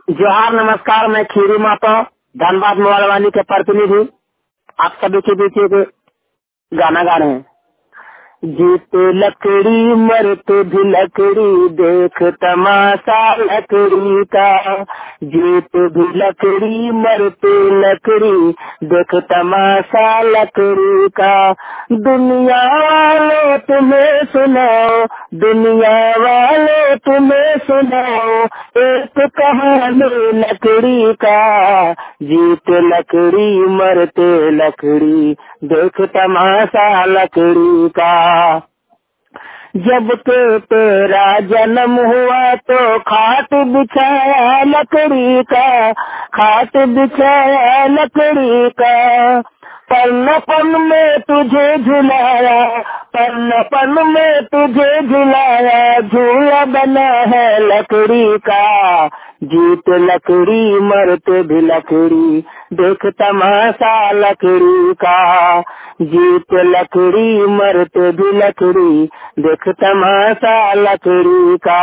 जोहार नमस्कार। मैं खीरू माता धनबाद मोबाइल के प्रतिनिधि आप सभी के बीच एक गाना गा रहे हैं। जीते लकड़ी मरते भी लकड़ी, देख तमाशा लकड़ी का। जीते भी लकड़ी मरते लकड़ी, देख तमाशा लकड़ी का। दुनिया वालों तुम्हें सुनाओ, दुनिया वालों तुम्हें सुनाओ, एक कहानी लकड़ी का। जीते लकड़ी मरते लकड़ी, देख तमाशा लकड़ी का। जब के तेरा जन्म हुआ तो खाट बिछाया लकड़ी का, खाट बिछाया लकड़ी का। पन पन में तुझे झुलाया, पन पन में तुझे झुलाया, झूला बना है लकड़ी का। जीत लकड़ी मरते भी लकड़ी, देख तमाशा लकड़ी का। जीत लकड़ी मरते भी लकड़ी, देख तमाशा लकड़ी का।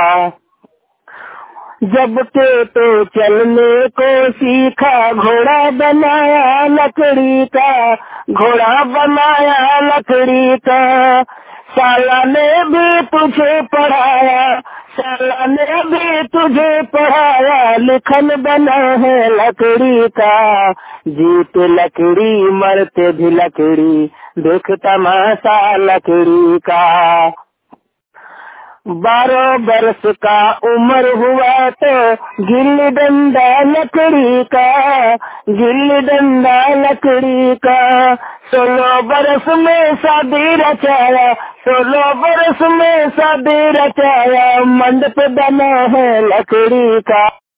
जब के तो चलने को सीखा, घोड़ा बनाया लकड़ी का, घोड़ा बनाया लकड़ी का। साला ने भी तुझे पढ़ाया, साला ने भी तुझे पढ़ाया, लिखन बना है लकड़ी का। जीत लकड़ी मरते भी लकड़ी, देख तमाशा लकड़ी का। 12 बरस का उम्र हुआ तो गिल्ली डंडा लकड़ी का, गिल्ली डंडा लकड़ी का। 16 बरस में शादी रचाया, 16 बरस में शादी रचाया, मंडप बना है लकड़ी का।